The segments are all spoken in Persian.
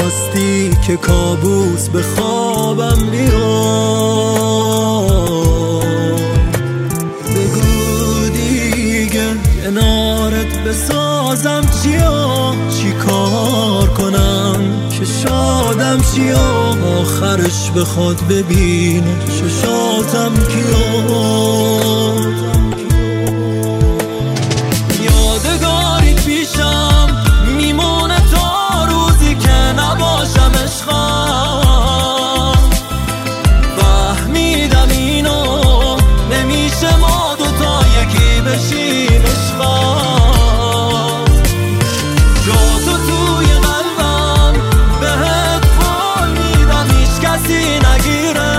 خواستی که کابوس به خوابم بیاد، بگو دیگه کنارت بسازم چیا، چی کار کنم که شادم چیا، آخرش بخواد ببینه چشاتم کیا. یادگاریت پیشم میمونه تا روزی که نباشم عشقم، فهمیدم اینو نمیشه ما دوتا یکی بشیم عشقم. جا تو توی قلبم بهت قول میدم هیچ کسی نگیره،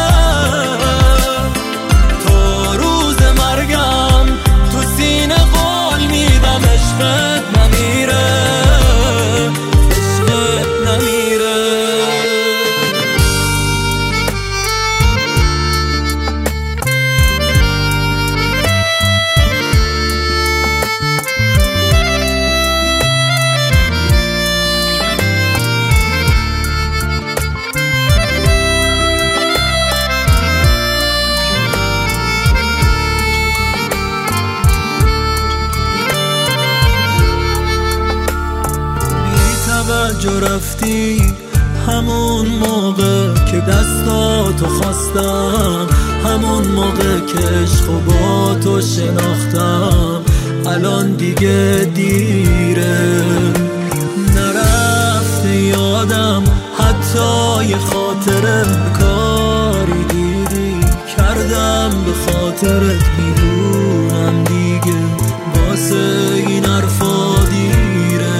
تا روز مرگم تو سینه قول میدم عشقت نمیره، عشقت نمیره. جو رفتی همون موقع که دستاتو خواستم، همون موقع که عشقو با تو شناختم، الان دیگه دیره. نرفته یادم حتی یه خاطره، کاری دیدی کردم به خاطرت، میدونم دیگه واسه این حرفا دیره.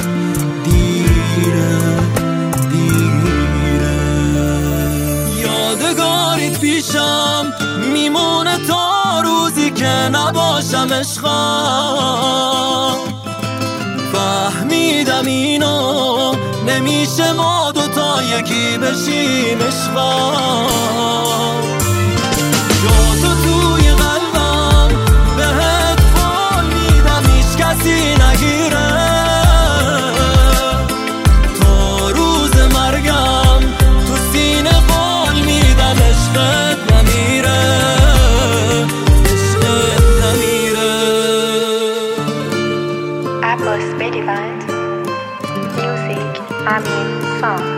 یادگاریت پیشم میمونه تا روزی که نباشم عشقم، فهمیدم اینو نمیشه ما دوتا یکی بشیم عشقم. جا تو توی قلبم بهت قول میدم هیچ کسی نگیره، تا روز مرگم تو سینه قول میدم عشقت نمیره، عشقت نمیره. Abbas Bedivant Music Amin Song.